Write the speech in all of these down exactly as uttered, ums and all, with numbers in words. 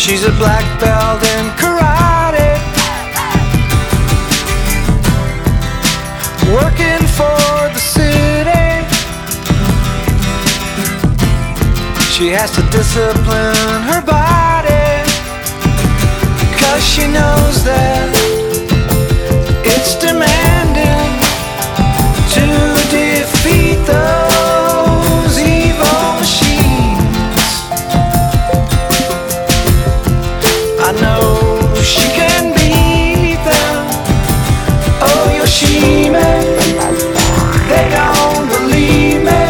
She's a black belt in karate, working for the city. She has to discipline her body, 'cause she knows that it's demanding to defeat those evil machines. I know she can beat them. Oh, Yoshime, they don't believe me,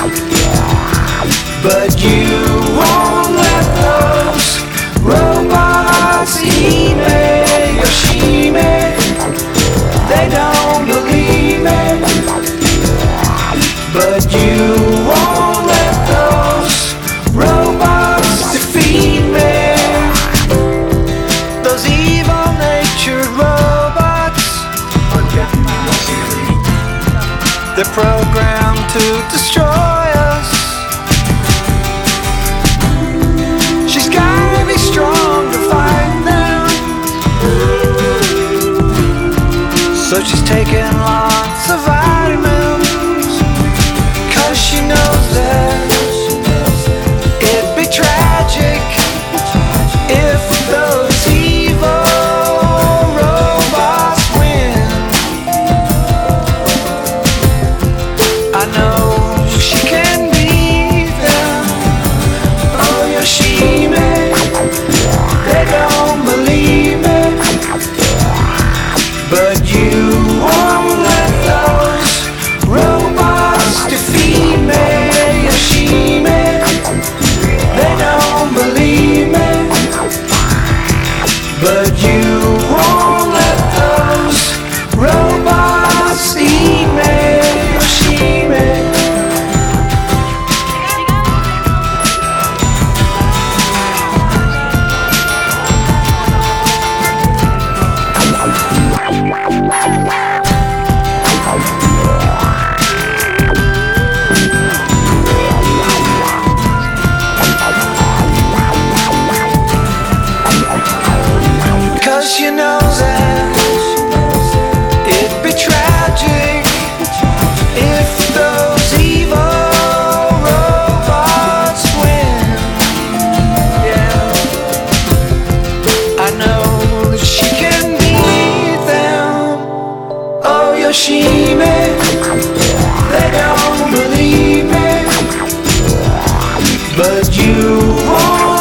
but you won't let those robots eat me. Yoshime, they don't believe me, but you won't let those robots defeat me. Those evil-natured robots, they're programmed to destroy us. She's gotta be strong to fight them, so she's taking lots of vitamins, 'cause she knows that it'd be tragic if those evil robots win. I know she can beat them. Oh, Yoshime, they don't believe me, but you won't let those robots defeat me. Yoshime, they don't believe me, but you won't let those robots eat me. Yoshime. She knows that it'd be tragic if those evil robots win. Yeah, I know that she can beat them. Oh, Yoshime, they don't believe me, but you won't.